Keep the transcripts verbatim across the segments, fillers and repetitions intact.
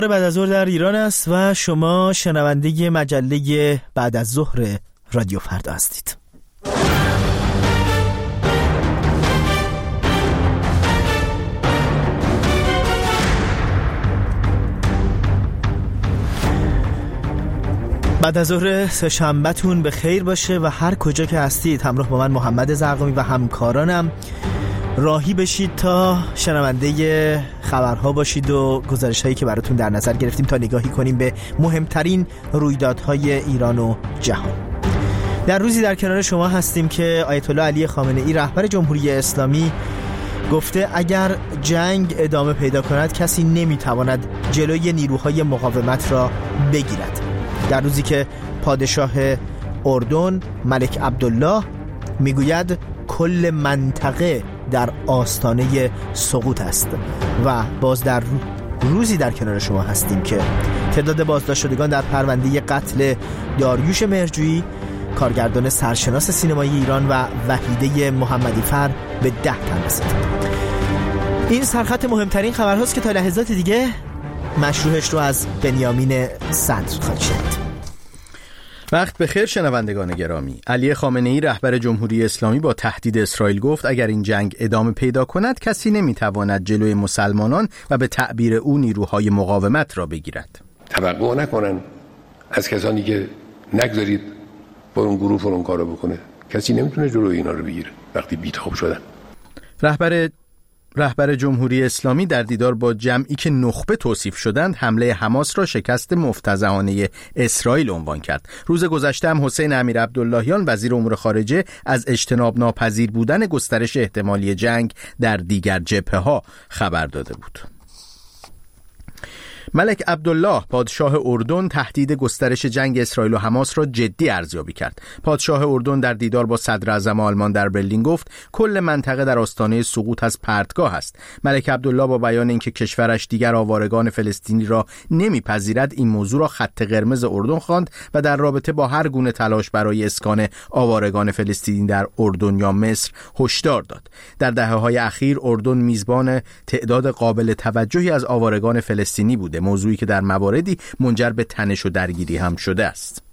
بعد از ظهر در ایران است و شما شنونده مجله بعد از ظهر رادیو فردا هستید. بعد از ظهر سه‌شنبه‌تون به خیر باشه و هر کجا که هستید همراه با من محمد زرقامی و همکارانم راهی بشید تا شنونده خبرها باشید و گزارش‌هایی که براتون در نظر گرفتیم تا نگاهی کنیم به مهمترین رویدادهای ایران و جهان. در روزی در کنار شما هستیم که آیت الله علی خامنه‌ای رهبر جمهوری اسلامی گفته اگر جنگ ادامه پیدا کند کسی نمیتواند جلوی نیروهای مقاومت را بگیرد. در روزی که پادشاه اردن ملک عبدالله میگوید کل منطقه در آستانه سقوط است و باز در روزی در کنار شما هستیم که تعداد بازداشت شدگان در پرونده قتل داریوش مهرجویی کارگردان سرشناس سینمایی ایران و وحیده محمدیفر به ده تن رسید. این سرخط مهمترین خبرهاست که تا لحظات دیگه مشروعش رو از بنیامین صدر خواهید شنید. وقت بخیر شنوندگان گرامی. علی خامنه‌ای رهبر جمهوری اسلامی با تهدید اسرائیل گفت اگر این جنگ ادامه پیدا کند کسی نمیتواند جلوی مسلمانان و به تعبیر او نیروهای مقاومت را بگیرد. توقع نکنن از کسانی که نگذارید با اون گروه اون کارو بکنه. کسی نمیتونه جلوی اینا رو بگیره وقتی بیتاب شدن. رهبر رهبر جمهوری اسلامی در دیدار با جمعی که نخبه توصیف شدند حمله حماس را شکست مفتضحانه اسرائیل عنوان کرد. روز گذشته هم حسین امیر عبداللهیان وزیر امور خارجه از اجتناب ناپذیر بودن گسترش احتمالی جنگ در دیگر جبهه‌ها خبر داده بود. ملک عبدالله پادشاه اردن تهدید گسترش جنگ اسرائیل و حماس را جدی ارزیابی کرد. پادشاه اردن در دیدار با صدر اعظم آلمان در برلین گفت کل منطقه در آستانه سقوط از پرتگاه است. ملک عبدالله با بیان اینکه کشورش دیگر آوارگان فلسطینی را نمیپذیرد این موضوع را خط قرمز اردن خواند و در رابطه با هر گونه تلاش برای اسکان آوارگان فلسطینی در اردن یا مصر هشدار داد. در دهه‌های اخیر اردن میزبان تعداد قابل توجهی از آوارگان فلسطینی بوده، موضوعی که در مواردی منجر به تنش و درگیری هم شده است.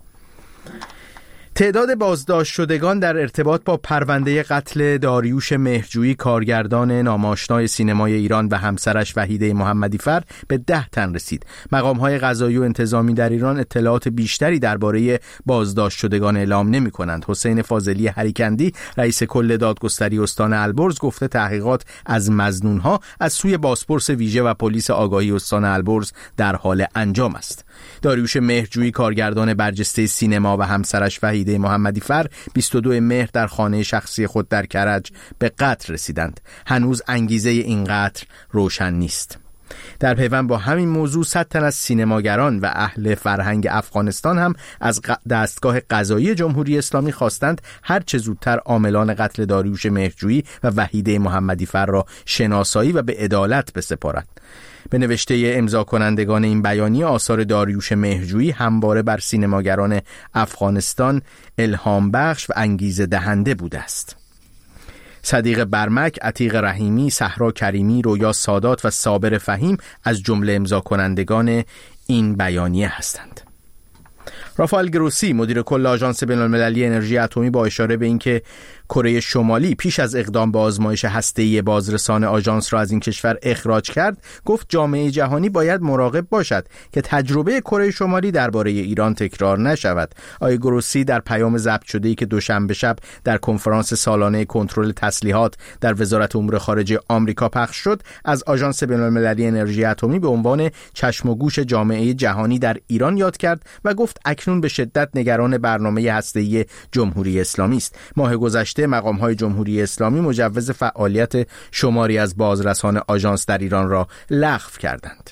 تعداد بازداشت شدگان در ارتباط با پرونده قتل داریوش مهرجویی کارگردان ناماشنای سینمای ایران و همسرش وحیده محمدیفر به ده تن رسید. مقام‌های قضایی و انتظامی در ایران اطلاعات بیشتری درباره بازداشت شدگان اعلام نمی‌کنند. حسین فاضلی هریکندی رئیس کل دادگستری استان البرز گفته تحقیقات از مظنون‌ها از سوی بازپرس ویژه و پلیس آگاهی استان البرز در حال انجام است. داریوش مهرجویی کارگردان برجسته سینما و همسرش وحیده محمدیفر بیست و دو مهر در خانه شخصی خود در کرج به قتل رسیدند. هنوز انگیزه این قتل روشن نیست. در پیوند با همین موضوع صد تن از سینماگران و اهل فرهنگ افغانستان هم از دستگاه قضایی جمهوری اسلامی خواستند هر چه زودتر عاملان قتل داریوش مهرجویی و وحیده محمدیفر را شناسایی و به عدالت بسپارد. به نوشته امضا کنندگان این بیانیه آثار داریوش مهرجویی همواره بر سینماگران افغانستان الهام بخش و انگیزه دهنده بوده است. صدیق برمک، عتیق رحیمی، صحرا کریمی، رویا سادات و صابر فهیم از جمله امضا کنندگان این بیانیه هستند. رافائل گروسی مدیر کل آژانس بین‌المللی انرژی اتمی با اشاره به اینکه کره شمالی پیش از اقدام به آزمایش هسته‌ای بازرسان آژانس را از این کشور اخراج کرد، گفت جامعه جهانی باید مراقب باشد که تجربه کره شمالی درباره ایران تکرار نشود. آقای گروسی در پیام ضبط شده‌ای که دوشنبه شب در کنفرانس سالانه کنترل تسلیحات در وزارت امور خارجه آمریکا پخش شد، از آژانس بین‌المللی انرژی اتمی به عنوان چشم و گوش جامعه جهانی در ایران یاد کرد و گفت اکنون به شدت نگران برنامه هسته‌ای جمهوری اسلامی است. ماه گذشته مقام‌های جمهوری اسلامی مجوز فعالیت شماری از بازرسان آژانس در ایران را لغو کردند.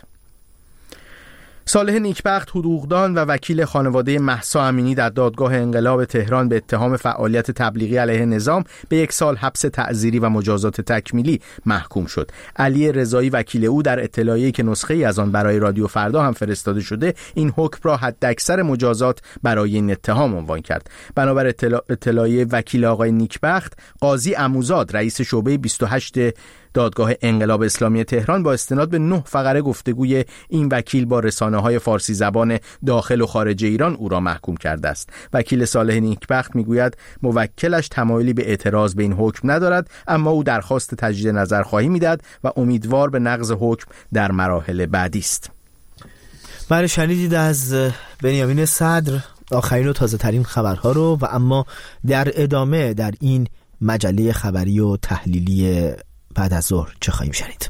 صالح نیکبخت حقوقدان و وکیل خانواده مهسا امینی در دادگاه انقلاب تهران به اتهام فعالیت تبلیغی علیه نظام به یک سال حبس تعزیری و مجازات تکمیلی محکوم شد. علی رضایی وکیل او در اطلاعیه‌ای که نسخه‌ای از آن برای رادیو فردا هم فرستاده شده این حکم را حداکثر مجازات برای این اتهام عنوان کرد. بنابر اطلاع... اطلاعیه وکیل آقای نیکبخت، قاضی عموزاد رئیس شعبه بیست و هشت دادگاه انقلاب اسلامی تهران با استناد به نه فقره گفتگوی این وکیل با رسانه‌های فارسی زبان داخل و خارج ایران او را محکوم کرده است. وکیل صالح نیکبخت میگوید موکلش تمایلی به اعتراض به این حکم ندارد، اما او درخواست تجدید نظرخواهی میدهد و امیدوار به نقض حکم در مراحل بعدی است. بله، شنیدید از بنیامین صدر آخرین و تازه ترین خبرها رو، و اما در ادامه در این مجله خبری و تحلیلی بعد از ظهر چه خواهیم شنید؟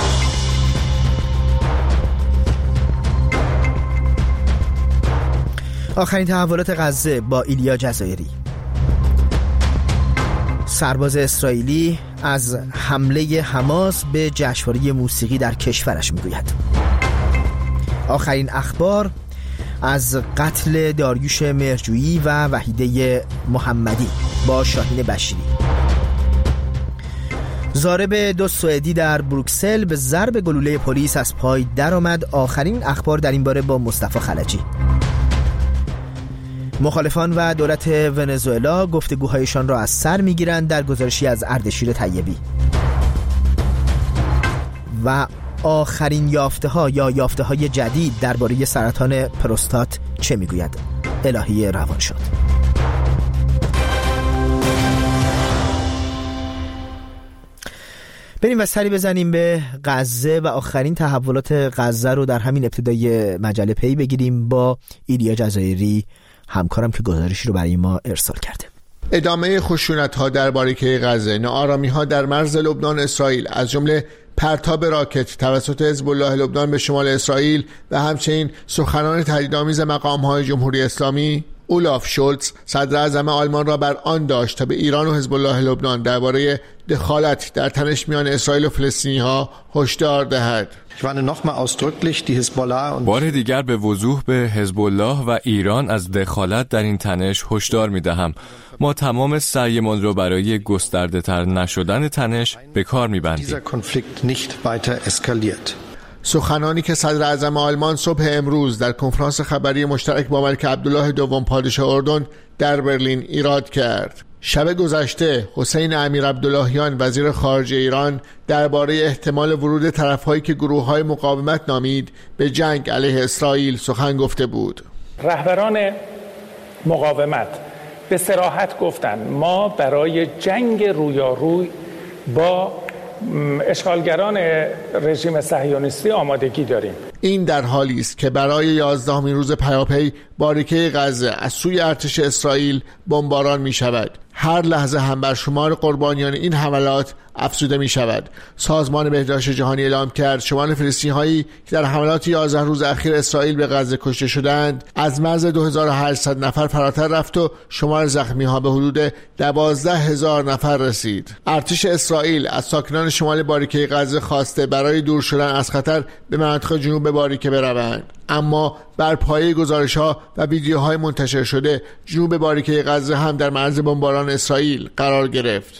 آخرین تحولات غزه با ایلیا جزایری. سرباز اسرائیلی از حمله حماس به جشنواره موسیقی در کشورش میگوید. آخرین اخبار از قتل داریوش مهرجویی و وحیده محمدی با شاهین بشیری. ضارب دو سوئدی در بروکسل به ضرب گلوله پلیس از پای درآمد. آخرین اخبار در این باره با مصطفی خلجی. مخالفان و دولت ونزوئلا گفتگوهایشان را از سر میگیرند در گزارشی از اردشیر طیبی. و آخرین یافته ها یا یافته های جدید درباره سرطان پروستات چه میگوید؟ الهی روان شد. بریم و سری بزنیم به غزه و آخرین تحولات غزه رو در همین ابتدای مجله پی بگیریم با ایلیا جزایری، همکارم که گزارشی رو برای ما ارسال کرده. ادامه خشونت‌ها در باریکه غزه، ناآرامی‌ها در مرز لبنان اسرائیل از جمله پرتاب راکت توسط حزب الله لبنان به شمال اسرائیل و همچنین سخنان تهدیدآمیز مقام‌های جمهوری اسلامی، اولاف شولتز صدر اعظم آلمان را بر آن داشت تا به ایران و حزب الله لبنان درباره دخالت در تنش میان اسرائیل و فلسطینی‌ها هشدار دهد. بار دیگر به وضوح به حزب الله و ایران از دخالت در این تنش هشدار می‌دهم. ما تمام سعیمان را برای گسترده تر نشدن تنش به کار می‌بندیم. سخنانی که صدر اعظم آلمان صبح امروز در کنفرانس خبری مشترک با ملک عبدالله دوم پادشاه اردن در برلین ایراد کرد. شب گذشته حسین امیر عبداللهیان وزیر خارجه ایران درباره احتمال ورود طرف‌هایی که گروه‌های مقاومت نامید به جنگ علیه اسرائیل سخن گفته بود. رهبران مقاومت به صراحت گفتند ما برای جنگ رویاروی با اشغالگران رژیم صهیونیستی آمادگی داریم. این در حالی است که برای یازدهمین روز پیاپی باریکه غزه از سوی ارتش اسرائیل بمباران می شود. هر لحظه هم بر شمار قربانیان این حملات افزوده می شود. سازمان بهداشت جهانی اعلام کرد شمار فلسطینی هایی که در حملات یازده روز اخیر اسرائیل به غزه کشته شدند از مرز دو هزار و هشتصد نفر فراتر رفت و شمار زخمی ها به حدود دوازده هزار نفر رسید. ارتش اسرائیل از ساکنان شمال باریکه غزه خواسته برای دور شدن از خطر به مناطق جنوب باریکه بروند، اما بر پایه گزارش‌ها و ویدیوهای منتشر شده جنوب باریکه غزه هم در معرض بمباران اسرائیل قرار گرفت.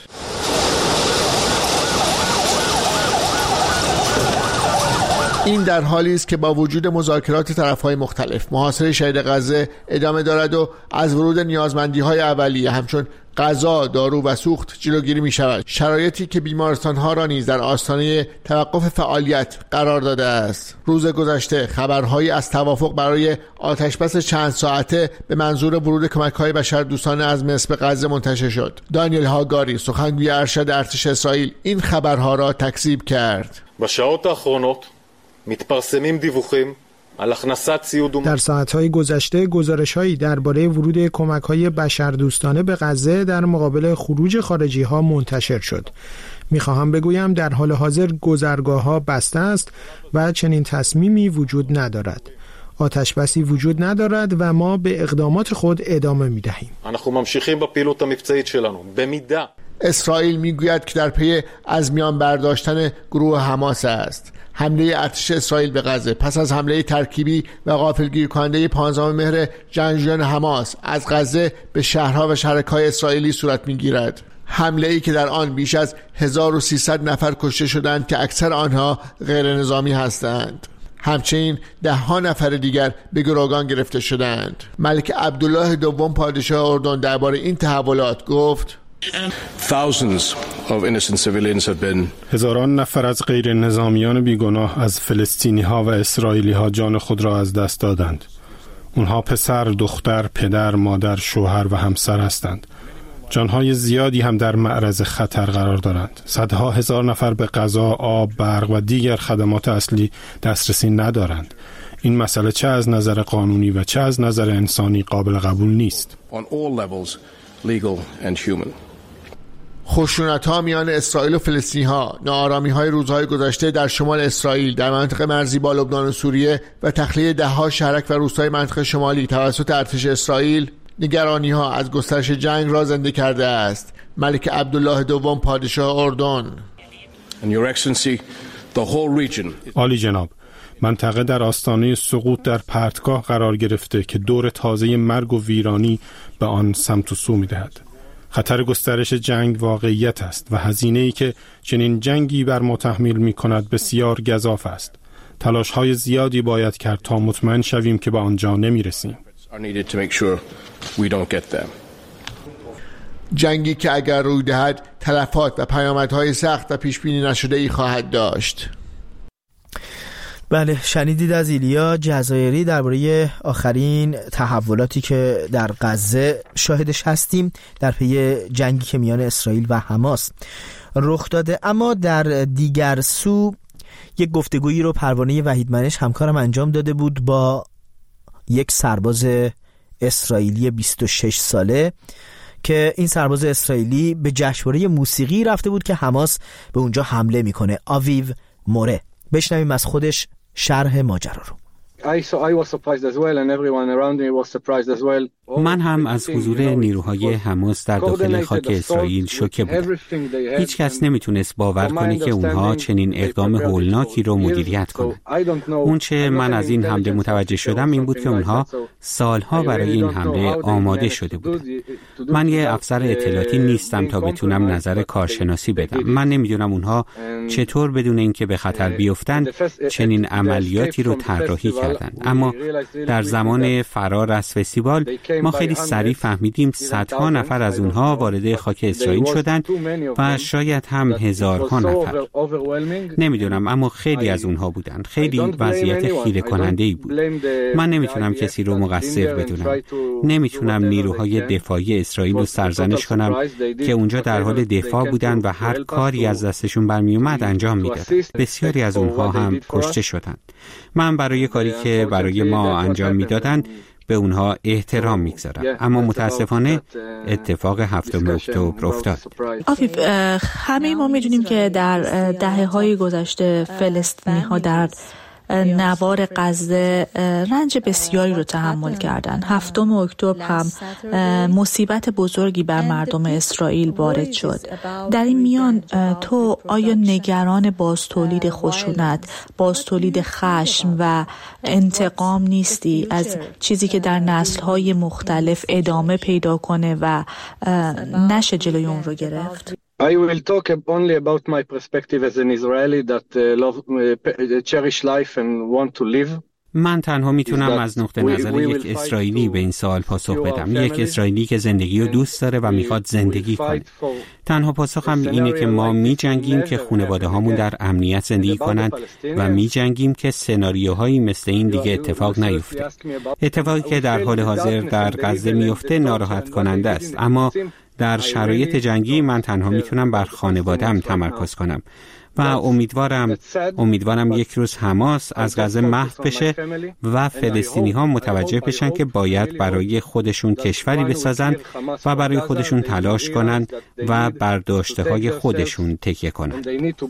این در حالی است که با وجود مذاکرات طرف‌های مختلف محاصره شهید غزه ادامه دارد و از ورود نیازمندی‌های اولیه همچون غذا، دارو و سوخت جلوگیری می شود، شرایطی که بیمارستان‌ها را نیز در آستانه توقف فعالیت قرار داده است. روز گذشته خبرهایی از توافق برای آتشبس چند ساعته به منظور ورود کمک‌های بشردوستانه از مصر به غزه منتشر شد. دانیل هاگاری سخنگوی ارشد ارتش اسرائیل این خبرها را تکذیب کرد. בשעות האחרונות מתפרסמים דיווחים در ساعت‌های گذشته گزارش‌هایی درباره ورود کمک‌های بشردوستانه به غزه در مقابل خروج خارجی‌ها منتشر شد. می‌خواهم بگویم در حال حاضر گذرگاه‌ها بسته است و چنین تصمیمی وجود ندارد. آتش بسی وجود ندارد و ما به اقدامات خود ادامه می‌دهیم. اسرائیل میگوید که در پی از میان برداشتن گروه حماس است. حمله ارتش اسرائیل به غزه پس از حمله ترکیبی و غافلگیر کننده پانزدهم مهر جنگجویان حماس از غزه به شهرها و شهرک‌های اسرائیلی صورت میگیرد. حمله ای که در آن بیش از هزار و سیصد نفر کشته شدند که اکثر آنها غیر نظامی هستند. همچنین ده ها نفر دیگر به گروگان گرفته شدند. ملک عبدالله دوم پادشاه اردن درباره این تحولات گفت: هزاران نفر از غیر نظامیان بیگناه از فلسطینی ها و اسرائیلی ها جان خود را از دست دادند. اونها پسر، دختر، پدر، مادر، شوهر و همسر هستند. جانهای زیادی هم در معرض خطر قرار دارند. صدها هزار نفر به غذا، آب، برق و دیگر خدمات اصلی دسترسی ندارند. این مسئله چه از نظر قانونی و چه از نظر انسانی قابل قبول نیست. خشونت‌ها میان اسرائیل و فلسطینی‌ها، ناآرامی‌های روزهای گذشته در شمال اسرائیل، در منطقه مرزی با لبنان و سوریه و تخلیه ده‌ها شهرک و روستای منطقه شمالی توسط ارتش اسرائیل، نگرانی‌ها از گسترش جنگ را زنده کرده است. ملک عبدالله دوم پادشاه اردن: عالی جناب، منطقه در آستانه سقوط در پرتگاه قرار گرفته که دور تازه مرگ و ویرانی به آن سمت و سو می‌دهد. خطر گسترش جنگ واقعیت است و هزینه‌ای که چنین جنگی بر ما تحمیل می‌کند بسیار گزاف است. تلاش‌های زیادی باید کرد تا مطمئن شویم که به آنجا نمی‌رسیم. جنگی که اگر روی دهد تلفات و پیامدهای سخت و پیشبینی نشده‌ای خواهد داشت. بله، شنیدید از ایلیا جزایری درباره آخرین تحولاتی که در غزه شاهدش هستیم در پی جنگی که میان اسرائیل و حماس رخ داده. اما در دیگر سو یک گفتگویی رو پروانه وحیدمنش همکارم انجام داده بود با یک سرباز اسرائیلی بیست و شش ساله که این سرباز اسرائیلی به جشنواره موسیقی رفته بود که حماس به اونجا حمله میکنه. آویو موره. بشنویم از خودش شرح ماجرا رو. من هم از حضور نیروهای حماس در داخل خاک اسرائیل شوکه بودم. هیچ کس نمیتونست باور کنه که اونها چنین اقدام هولناکی رو مدیریت کنن. اون چه من از این حمله متوجه شدم این بود که اونها سالها برای این حمله آماده شده بودن. من یه افسر اطلاعاتی نیستم تا بتونم نظر کارشناسی بدم. من نمیدونم اونها چطور بدون اینکه به خطر بیفتن چنین عملیاتی رو طراحی کردن. اما در زمان فرار از فستیوال ما خیلی سریع فهمیدیم صدها نفر از اونها وارد خاک اسرائیل شدند و شاید هم هزارها نفر. نمیدونم اما خیلی از اونها بودند. خیلی وضعیت خیره کننده‌ای بود. من نمیتونم کسی رو مقصر بدونم. نمیتونم نیروهای دفاعی اسرائیل رو سرزنش کنم که اونجا در حال دفاع بودن و هر کاری از دستشون برمی اومد انجام میدادن. بسیاری از اونها هم کشته شدند. من برای کاری که برای ما انجام میدادن به اونها احترام میگذارم، اما متاسفانه اتفاق هفتم اکتبر افتاد. آفیف، همه ما میدونیم که در دهه‌های گذشته فلسطینی ها در نوار غزه رنج بسیاری رو تحمل کردن. هفتم اکتبر هم مصیبت بزرگی بر مردم اسرائیل وارد شد. در این میان تو آیا نگران بازتولید خشونت، بازتولید خشم و انتقام نیستی از چیزی که در نسل‌های مختلف ادامه پیدا کنه و نشه جلوی اون رو گرفت؟ I will talk only about my perspective as an Israeli that uh, love, uh, cherish life and want to live. من تنها میتونم از نقطه نظر یک اسرائیلی به این سوال پاسخ بدم. یک اسرائیلی که زندگی رو دوست داره و میخواد زندگی کنه. تنها پاسخم اینه که ما میجنگیم که خانواده هامون در امنیت زندگی کنند و میجنگیم که سناریوهایی مثل این دیگه اتفاق نیفته. اتفاقی که در حال حاضر در غزه میفته ناراحت کننده است، اما در شرایط جنگی من تنها میتونم بر خانواده‌ام تمرکز کنم و امیدوارم امیدوارم یک روز حماس از غزه محو بشه و فلسطینی ها متوجه بشن که باید برای خودشون کشوری بسازن و برای خودشون تلاش کنن و بر داشته های خودشون تکیه کنن.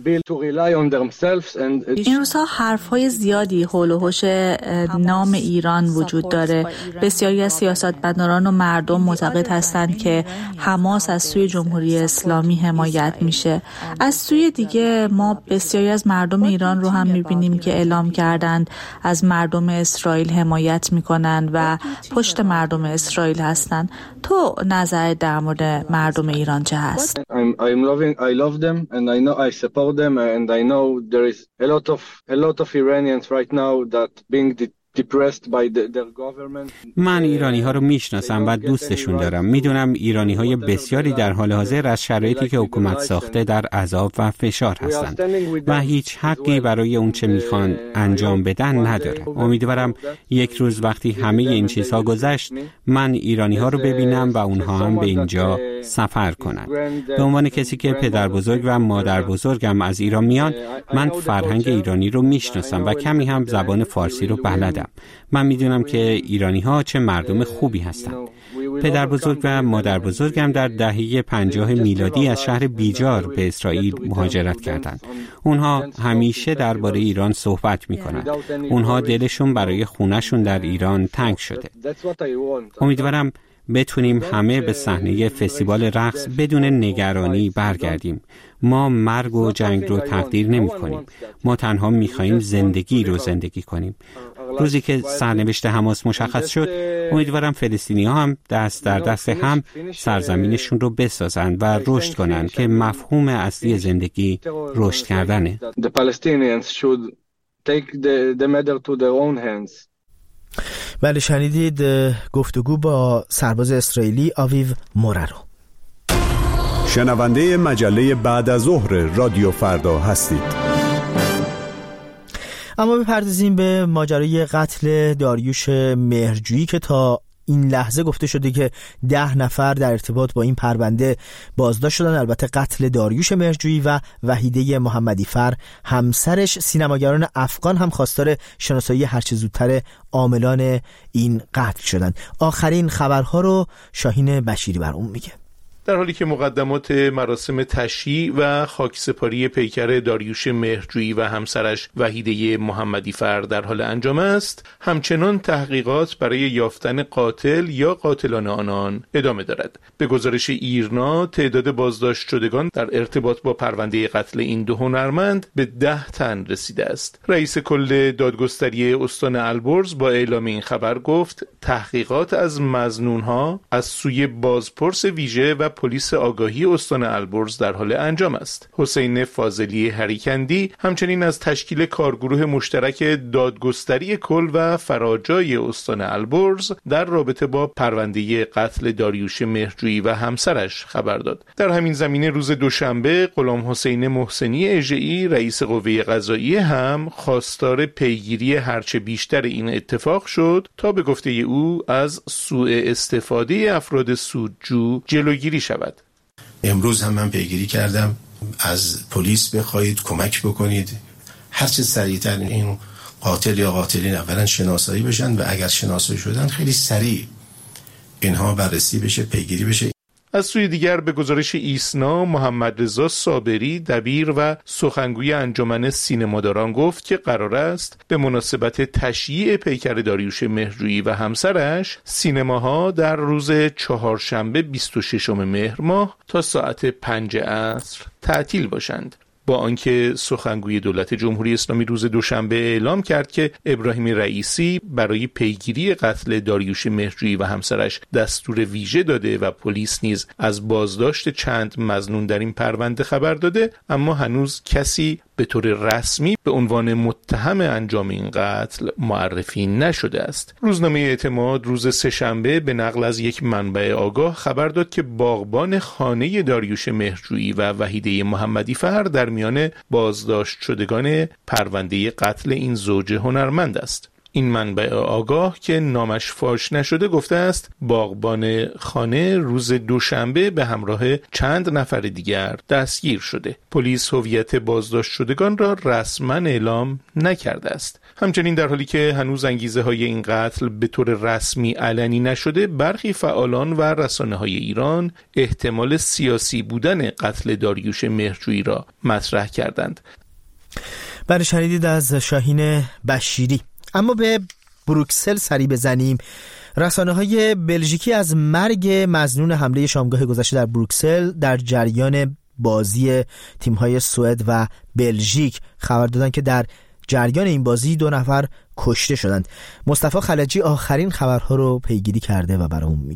این روزها حرف‌های زیادی حول و حوش نام ایران وجود داره. بسیاری از سیاستمداران و مردم معتقد هستند که حماس از سوی جمهوری اسلامی حمایت میشه. از سوی دیگه ما بسیاری از مردم ایران رو هم میبینیم که اعلام کردند از مردم اسرائیل حمایت میکنن و پشت مردم اسرائیل هستن. تو نظر در مورد مردم ایران چه هست؟ I'm, I'm loving, I love them and I know I support them and I know there is a lot of a lot of Iranians right now that being من ایرانی ها رو میشناسم و دوستشون دارم. میدونم ایرانی های بسیاری در حال حاضر از شرایطی که حکومت ساخته در عذاب و فشار هستند و هیچ حقی برای اون چه میخوان انجام بدن نداره. امیدوارم یک روز وقتی همه این چیزها گذشت من ایرانی ها رو ببینم و اونها هم به اینجا سفر کنن. به عنوان کسی که پدر بزرگ و مادر بزرگم از ایران میان، من فرهنگ ایرانی رو میشناسم و کمی هم زبان فارسی رو بلدم. من میدونم که ایرانی ها چه مردم خوبی هستند. پدر بزرگ و مادر بزرگم در دهه پنجاه میلادی از شهر بیجار به اسرائیل مهاجرت کردند. اونها همیشه درباره ایران صحبت میکنند. اونها دلشون برای خونهشون در ایران تنگ شده. امیدوارم بتونیم همه به صحنه فستیوال رقص بدون نگرانی برگردیم. ما مرگ و جنگ رو تقدیر نمی کنیم. ما تنها می خواهیم زندگی رو زندگی کنیم. روزی که سرنوشت حماس مشخص شد، امیدوارم فلسطینی ها هم دست در دست هم سرزمینشون رو بسازن و رشد کنن که مفهوم اصلی زندگی رشد کردنه. بله، شنیدید گفتگو با سرباز اسرائیلی آویو مورا رو. شنونده مجله بعد از ظهر رادیو فردا هستید. اما بپردازیم به ماجرای قتل داریوش مهرجویی که تا این لحظه گفته شده که ده نفر در ارتباط با این پرونده بازداشت شدن. البته قتل داریوش مهرجویی و وحیده محمدی فر همسرش، سینماگران افغان هم خواستار شناسایی هرچه زودتر عاملان این قتل شدن. آخرین خبرها رو شاهین بشیری برامون میگه. در حالی که مقدمات مراسم تشییع و خاکسپاری پیکر داریوش مهرجویی و همسرش وحیده محمدی فر در حال انجام است، همچنان تحقیقات برای یافتن قاتل یا قاتلان آنان ادامه دارد. به گزارش ایرنا، تعداد بازداشت شدگان در ارتباط با پرونده قتل این دو هنرمند به ده تن رسیده است. رئیس کل دادگستری استان البرز با اعلام این خبر گفت تحقیقات از مظنونها از سوی بازپرس ویژه و پلیس آگاهی استان البرز در حال انجام است. حسین فاضلی هریکندی همچنین از تشکیل کارگروه مشترک دادگستری کل و فراجای استان البرز در رابطه با پرونده قتل داریوش مهرجویی و همسرش خبر داد. در همین زمینه روز دوشنبه غلام حسین محسنی اژه‌ای رئیس قوه قضاییه هم خواستار پیگیری هرچه بیشتر این اتفاق شد تا به گفته او از سوء استفاده افراد سودجو جلوگیری شود. امروز هم من پیگیری کردم از پلیس بخواهید کمک بکنید هرچه سریعتر این قاتل یا قاتلین اولا شناسایی بشن و اگر شناسایی شدن خیلی سریع اینها بررسی بشه، پیگیری بشه. از سوی دیگر به گزارش ایسنا، محمد رضا صابری دبیر و سخنگوی انجمن سینماداران گفت که قرار است به مناسبت تشییع پیکر داریوش مهرجویی و همسرش سینماها در روز چهارشنبه بیست و ششم مهر ماه تا ساعت پنج عصر تعطیل باشند. با آنکه سخنگوی دولت جمهوری اسلامی روز دوشنبه اعلام کرد که ابراهیم رئیسی برای پیگیری قتل داریوش مهرجویی و همسرش دستور ویژه داده و پلیس نیز از بازداشت چند مظنون در این پرونده خبر داده، اما هنوز کسی به طور رسمی به عنوان متهم انجام این قتل معرفی نشده است. روزنامه اعتماد روز سه‌شنبه به نقل از یک منبع آگاه خبر داد که باغبان خانه داریوش مهرجویی و وحیده محمدی فر در میان بازداشت شدگان پرونده قتل این زوج هنرمند است. این منبع آگاه که نامش فاش نشده گفته است باغبان خانه روز دوشنبه به همراه چند نفر دیگر دستگیر شده. پلیس هویت بازداشت شدگان را رسما اعلام نکرده است. همچنین در حالی که هنوز انگیزه های این قتل به طور رسمی علنی نشده، برخی فعالان و رسانه های ایران احتمال سیاسی بودن قتل داریوش مهرجویی را مطرح کردند. برای شنیدید از شاهین بشیری. اما به بروکسل سری بزنیم. رسانه های بلژیکی از مرگ مظنون حمله شامگاه گذشته در بروکسل در جریان بازی تیم‌های سوئد و بلژیک خبر دادن که در جریان این بازی دو نفر کشته شدند. مصطفی خلجی آخرین خبرها رو پیگیری کرده و برامون میگه.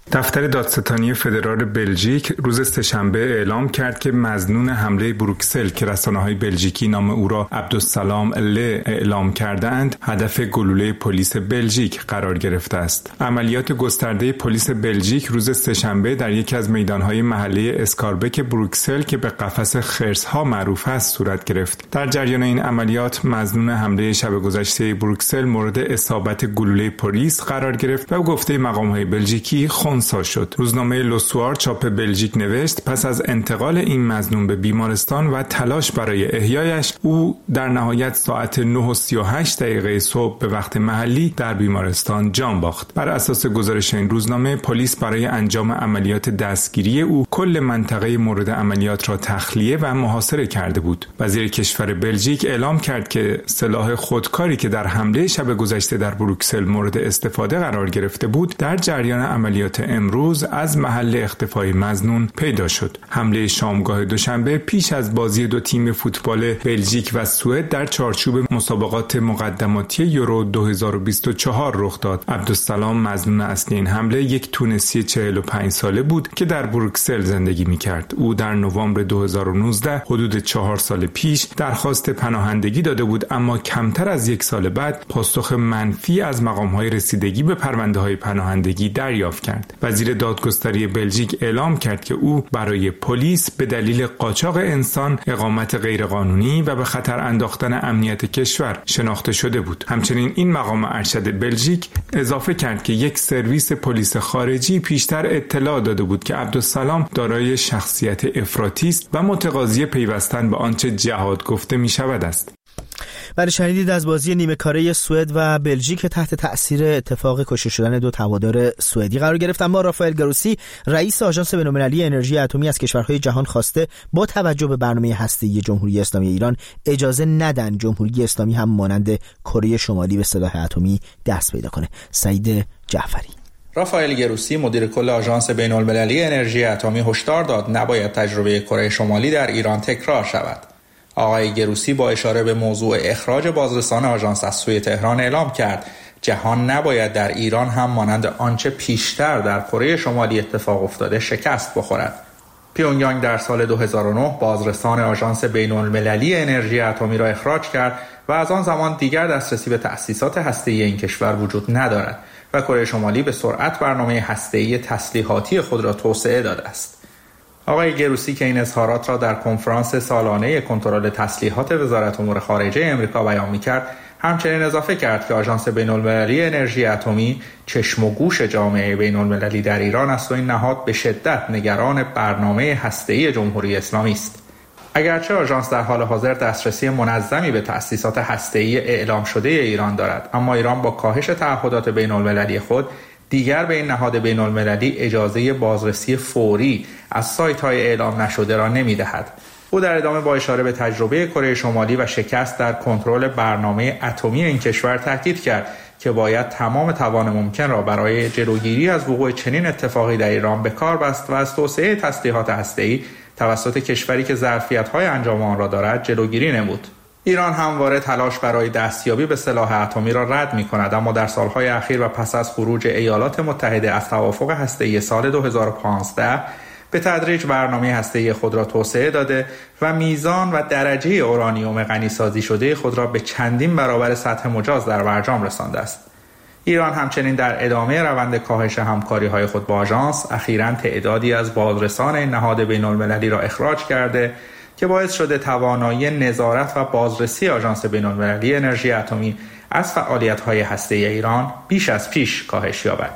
دفتر دادستانی فدرال بلژیک روز سه‌شنبه اعلام کرد که مظنون حمله بروکسل که رسانه‌های بلژیکی نام او را عبدالسلام ل اعلام کردند، هدف گلوله پلیس بلژیک قرار گرفته است. عملیات گسترده پلیس بلژیک روز سه‌شنبه در یکی از میدان‌های محله اسکاربک بروکسل که به قفس خرس‌ها معروف است صورت گرفت. در جریان این عملیات مظنون حمله شب گذشته بروکسل مورد اصابت گلوله پلیس قرار گرفت و گفته مقام‌های بلژیکی خنثی شد. روزنامه لوسوار چاپ بلژیک نوشت پس از انتقال این مظنون به بیمارستان و تلاش برای احیایش، او در نهایت ساعت نه و سی و هشت دقیقه صبح به وقت محلی در بیمارستان جان باخت. بر اساس گزارش این روزنامه، پلیس برای انجام عملیات دستگیری او کل منطقه مورد عملیات را تخلیه و محاصره کرده بود. وزیر کشور بلژیک اعلام کرد که سلاح خودکاری که در حمله شب گذشته در بروکسل مورد استفاده قرار گرفته بود، در جریان عملیات امروز از محل اختفای مظنون پیدا شد. حمله شامگاه دوشنبه پیش از بازی دو تیم فوتبال بلژیک و سوئد در چارچوب مسابقات مقدماتی یورو دو هزار و بیست و چهار رخ داد. عبدالسلام مظنون اصلی این حمله یک تونسی چهل و پنج ساله بود که در بروکسل زندگی می‌کرد. او در نوامبر دو هزار و نوزده، حدود چهار سال پیش، درخواست پناهندگی داده بود، اما کمتر از یک سال بعد پاسخ منفی از مقام‌های رسیدگی به پرونده‌های پناهندگی دریافت کرد. وزیر دادگستری بلژیک اعلام کرد که او برای پلیس به دلیل قاچاق انسان، اقامت غیرقانونی و به خطر انداختن امنیت کشور شناخته شده بود. همچنین این مقام ارشد بلژیک اضافه کرد که یک سرویس پلیس خارجی پیشتر اطلاع داده بود که عبدالسلام دارای شخصیت افراطی است و متقاضی پیوستن به آنچه جهاد گفته می شود است. برای شنیدید از بازی نیمه کاره سوئد و بلژیک تحت تأثیر اتفاق کشته شدن دو هوادار سوئدی قرار گرفت. اما رافائل گروسی، رئیس آژانس بین‌المللی انرژی اتمی، از کشورهای جهان خواسته با توجه به برنامه هسته‌ای جمهوری اسلامی ایران اجازه ندن جمهوری اسلامی هم مانند کره شمالی به سلاح اتمی دست پیدا کنه. سعید جعفری. رافائل گروسی، مدیر کل آژانس بین‌المللی انرژی اتمی، هشدار داد نباید تجربه کره شمالی در ایران تکرار شود. آقای گروسی با اشاره به موضوع اخراج بازرسان آژانس از سوی تهران اعلام کرد جهان نباید در ایران هم مانند آنچه پیشتر در کره شمالی اتفاق افتاده شکست بخورد. پیونگیانگ در سال دو هزار و نه بازرسان آژانس بین‌المللی انرژی اتمی را اخراج کرد و از آن زمان دیگر دسترسی به تأسیسات هسته‌ای این کشور وجود ندارد و کره شمالی به سرعت برنامه هسته‌ای تسلیحاتی خود را توسعه داده است. آقای گروسی که این اظهارات را در کنفرانس سالانه کنترل تسلیحات وزارت امور خارجه امریکا بیان می‌کرد، همچنین اضافه کرد که آژانس بین‌المللی انرژی اتمی چشم و گوش جامعه بین‌المللی در ایران است و این نهاد به شدت نگران برنامه هسته‌ای جمهوری اسلامی است. اگرچه آژانس در حال حاضر دسترسی منظمی به تأسیسات هسته‌ای اعلام شده ایران دارد، اما ایران با کاهش تعهدات بین‌المللی خود دیگر به این نهاد بین‌المللی اجازه بازرسی فوری از سایت‌های اعلام نشده را نمی‌دهد. او در ادامه با اشاره به تجربه کره شمالی و شکست در کنترل برنامه اتمی این کشور تاکید کرد که باید تمام توان ممکن را برای جلوگیری از وقوع چنین اتفاقی در ایران به کار بست و از توسعه تسلیحات هسته‌ای توسط کشوری که ظرفیت‌های انجام آن را دارد جلوگیری نمود. ایران همواره تلاش برای دستیابی به سلاح اتمی را رد می‌کند، اما در سالهای اخیر و پس از خروج ایالات متحده از توافق هسته‌ای سال دو هزار و پانزده به تدریج برنامه هسته‌ای خود را توسعه داده و میزان و درجه اورانیوم غنی‌سازی شده خود را به چندین برابر سطح مجاز در برجام رسانده است. ایران همچنین در ادامه روند کاهش همکاری‌های خود با آژانس اخیراً تعدادی از بازرسان این نهاد بین‌المللی را اخراج کرده که باعث شده توانایی نظارت و بازرسی آژانس بین‌المللی انرژی اتمی از فعالیت‌های هسته‌ای ایران بیش از پیش کاهش یابد.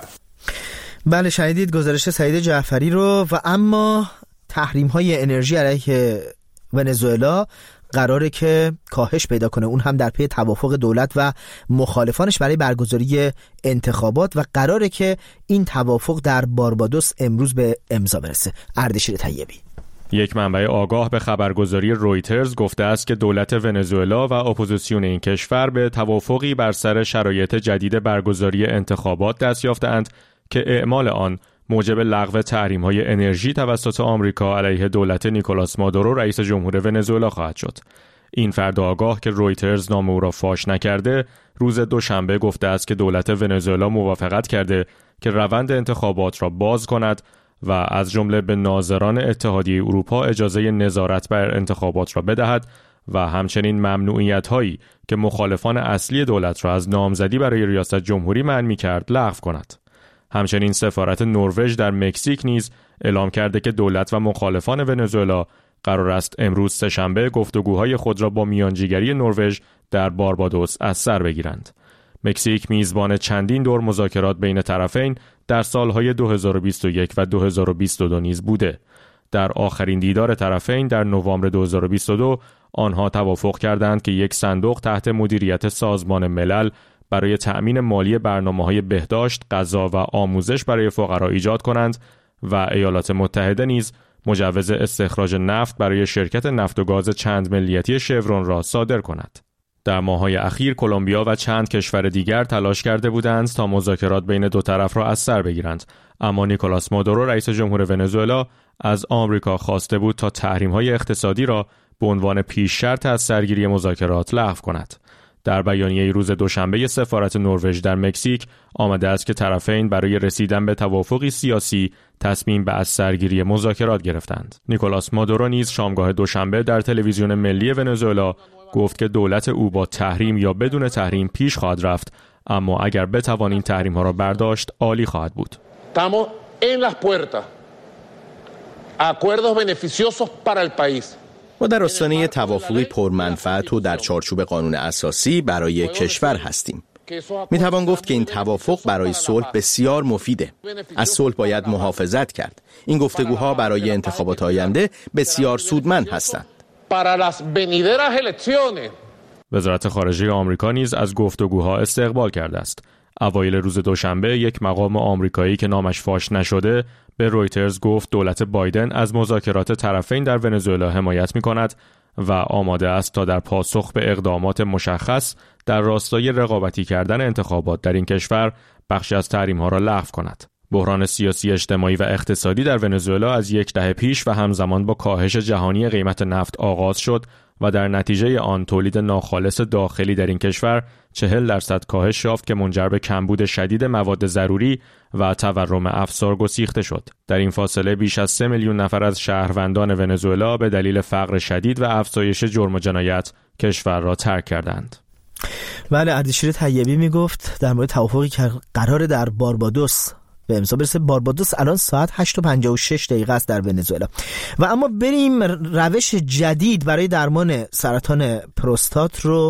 بله، شنیدید گزارش سعید جعفری رو. و اما تحریم‌های انرژی علیه ونزوئلا قراره که کاهش پیدا کنه، اون هم در پی توافق دولت و مخالفانش برای برگزاری انتخابات، و قراره که این توافق در باربادوس امروز به امضا برسه. اردشیر طیبی. یک منبع آگاه به خبرگزاری رویترز گفته است که دولت ونزوئلا و اپوزیسیون این کشور به توافقی بر سر شرایط جدید برگزاری انتخابات دست یافتند که اعمال آن موجب لغو تحریم‌های انرژی توسط آمریکا علیه دولت نیکولاس مادورو رئیس جمهور ونزوئلا خواهد شد. این فرد آگاه که رویترز نام او را فاش نکرده، روز دوشنبه گفته است که دولت ونزوئلا موافقت کرده که روند انتخابات را باز کند و از جمله به ناظران اتحادیه اروپا اجازه نظارت بر انتخابات را بدهد و همچنین ممنوعیت‌هایی که مخالفان اصلی دولت را از نامزدی برای ریاست جمهوری منع می‌کرد لغو کند. همچنین سفارت نروژ در مکزیک نیز اعلام کرده که دولت و مخالفان ونزوئلا قرار است امروز سه‌شنبه گفتگوهای خود را با میانجیگری نروژ در باربادوس از سر بگیرند. مکزیک میزبان چندین دور مذاکرات بین طرفین در سالهای دو هزار و بیست و یک و دو هزار و بیست و دو نیز بوده. در آخرین دیدار طرفین در نوامبر دو هزار و بیست و دو آنها توافق کردند که یک صندوق تحت مدیریت سازمان ملل برای تأمین مالی برنامه‌های بهداشت، غذا و آموزش برای فقرا ایجاد کنند و ایالات متحده نیز مجوز استخراج نفت برای شرکت نفت و گاز چند ملیتی شورون را صادر کند. در ماه‌های اخیر کلمبیا و چند کشور دیگر تلاش کرده بودند تا مذاکرات بین دو طرف را از سر بگیرند، اما نیکولاس مادورو رئیس جمهور ونزوئلا از آمریکا خواسته بود تا تحریم‌های اقتصادی را به عنوان پیش شرط از سرگیری مذاکرات لغو کند. در بیانیه روز دوشنبه سفارت نروژ در مکزیک آمده است که طرفین برای رسیدن به توافقی سیاسی تصمیم به از سرگیری مذاکرات گرفتند. نیکولاس مادورو نیز شامگاه دوشنبه در تلویزیون ملی ونزوئلا گفت که دولت او با تحریم یا بدون تحریم پیش خواهد رفت، اما اگر بتوانیم تحریم ها را برداشت عالی خواهد بود. Estamos en las puertas acuerdos beneficiosos para el país. ما در آستانه توافقی پرمنفعت و در چارچوب قانون اساسی برای کشور هستیم. می توان گفت که این توافق برای صلح بسیار مفیده. از صلح باید محافظت کرد. این گفتگوها برای انتخابات آینده بسیار سودمند هستند. وزارت خارجه آمریکا نیز از گفتگوها استقبال کرده است. اوایل روز دوشنبه یک مقام آمریکایی که نامش فاش نشده به رویترز گفت دولت بایدن از مذاکرات طرفین در ونزوئلا حمایت می‌کند و آماده است تا در پاسخ به اقدامات مشخص در راستای رقابتی کردن انتخابات در این کشور بخشی از تحریم‌ها را لغو کند. بحران سیاسی، اجتماعی و اقتصادی در ونزوئلا از یک دهه پیش و همزمان با کاهش جهانی قیمت نفت آغاز شد و در نتیجه آن تولید ناخالص داخلی در این کشور چهل درصد کاهش یافت که منجر به کمبود شدید مواد ضروری و تورم افسار گسیخته شد. در این فاصله بیش از سه میلیون نفر از شهروندان ونزوئلا به دلیل فقر شدید و افزایش جرم و جنایت کشور را ترک کردند. بله، اردشیر طیبی میگفت در مورد توافقی که قرار در باربادوس به امضا برسه. باربادوس الان ساعت هشت و پنجاه و شش دقیقه است در ونزوئلا. و اما بریم روش جدید برای درمان سرطان پروستات رو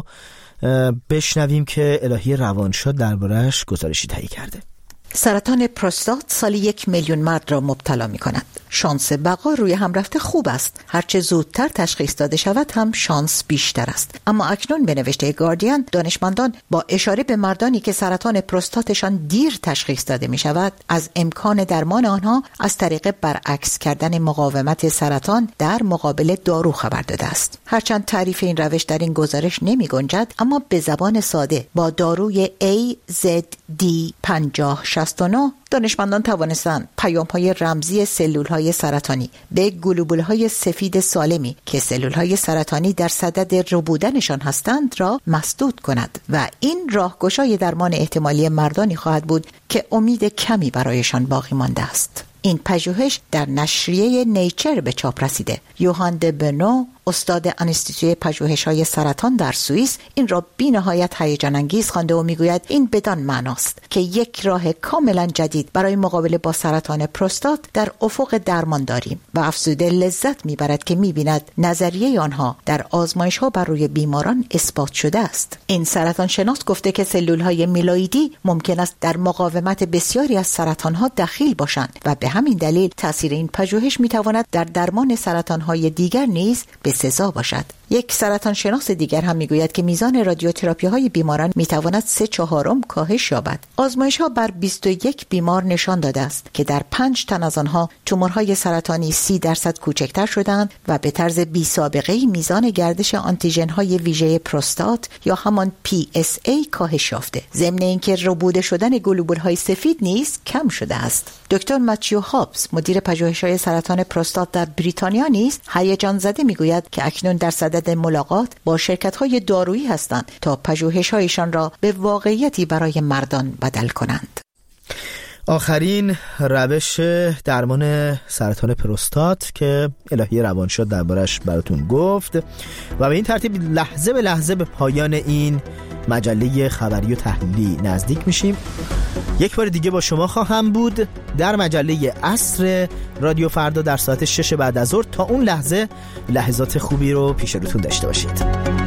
بشنویم که الهی روانشاد درباره‌اش گزارشی تهیه کرده. سرطان پروستات سالی یک میلیون مرد را مبتلا می کند. شانس بقا روی هم رفته خوب است. هرچه زودتر تشخیص داده شود هم شانس بیشتر است. اما اکنون به نوشته گاردین دانشمندان با اشاره به مردانی که سرطان پروستاتشان دیر تشخیص داده می شود از امکان درمان آنها از طریق برعکس کردن مقاومت سرطان در مقابل دارو خبر داده است. هرچند تعریف این روش در این گزارش نمی گنجد، اما به زبان ساده با داروی ای زد دی پنجاه شصت و نه دانشمندان توانستند پیام‌های رمزی سلول‌های سرطانی به گلوبول‌های سفید سالمی که سلول‌های سرطانی در صدد ربودنشان هستند را مسدود کند و این راهگشای درمان احتمالی مردانی خواهد بود که امید کمی برایشان باقی مانده است. این پژوهش در نشریه نیچر به چاپ رسیده. یوهان د بنو، استاد انستیتوی پژوهش‌های سرطان در سوئیس، این را بی‌نهایت هیجان انگیز خوانده و میگوید این بدان معناست که یک راه کاملا جدید برای مقابله با سرطان پروستات در افق درمان داریم و افزوده لذت میبرد که میبیند نظریه آنها در آزمایش‌ها بر روی بیماران اثبات شده است. این سرطان شناس گفته که سلول‌های میلوئیدی ممکن است در مقاومت بسیاری از سرطان‌ها دخیل باشند و به همین دلیل تاثیر این پژوهش میتواند در درمان سرطان‌های دیگر نیز به سزا باشد. یک سرطان شناس دیگر هم میگوید که میزان رادیوتراپی های بیماران میتواند سه چهارم کاهش یابد. آزمایش ها بر بیست و یک بیمار نشان داده است که در پنج تن از آنها تومورهای سرطانی سی درصد کوچکتر شدند و به طرز بی سابقه میزان گردش آنتیژن های ویژه پروستات یا همان پی اس ای کاهش یافته. ضمن اینکه ربوده شدن گلوبول های سفید نیز کم شده است. دکتر ماتیو هابز، مدیر پژوهش‌های سرطان پروستات در بریتانیا نیز هیجان زده میگوید که اکنون در صدد صدد ملاقات با شرکت‌های دارویی هستند تا پژوهش‌هایشان را به واقعیتی برای مردان بدل کنند. آخرین روش درمان سرطان پروستات که الهی روانشاد دربارش براتون گفت و به این ترتیب لحظه به لحظه به پایان این مجله خبری و تحلیلی نزدیک میشیم. یک بار دیگه با شما خواهم بود در مجله عصر رادیو فردا در ساعت شش بعد از ظهر. تا اون لحظه لحظات خوبی رو پیش روتون داشته باشید.